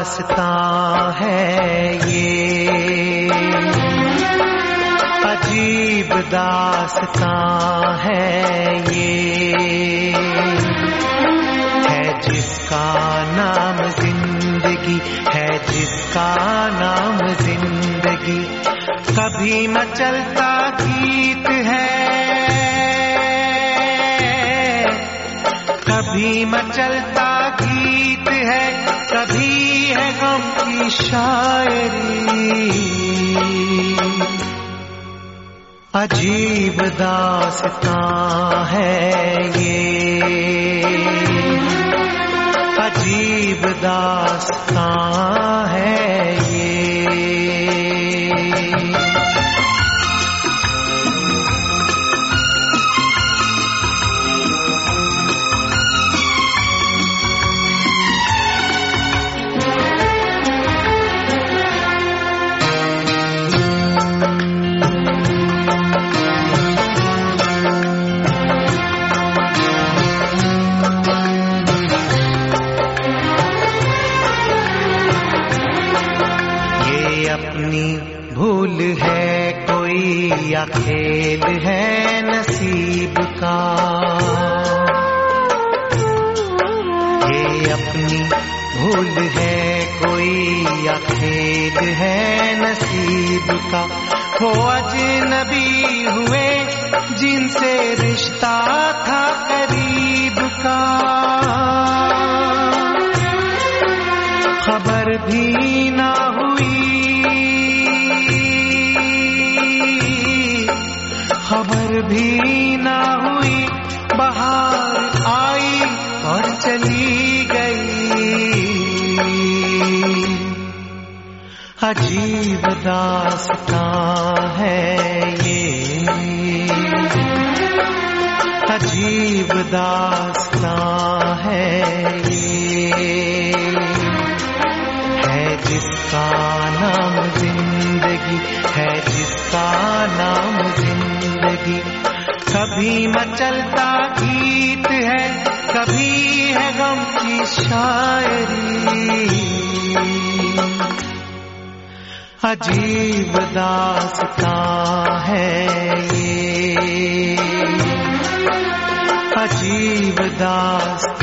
दास्तां है ये, अजीब दास्तां है ये, है जिसका नाम जिंदगी, है जिसका नाम जिंदगी। कभी मचलता गीत है, कभी मचलता गीत है, कभी है गम की शायरी। अजीब दास्तां है ये, अजीब दास्तां है ये। अपनी भूल है कोई या खेल है नसीब का, ये अपनी भूल है कोई या खेल है नसीब का। वो अजनबी हुए जिनसे रिश्ता था करीब का, खबर भी ना हुई, खबर भी ना हुई, बहार आई और चली गई। अजीब दास्तां है ये, अजीब दास्तां है ये, है जिसका नाम जिंदगी, है जिसका नाम जिंदगी। कभी मचलता गीत है, कभी है गम की शायरी। अजीब दास्तां है ये, अजीब दास्तां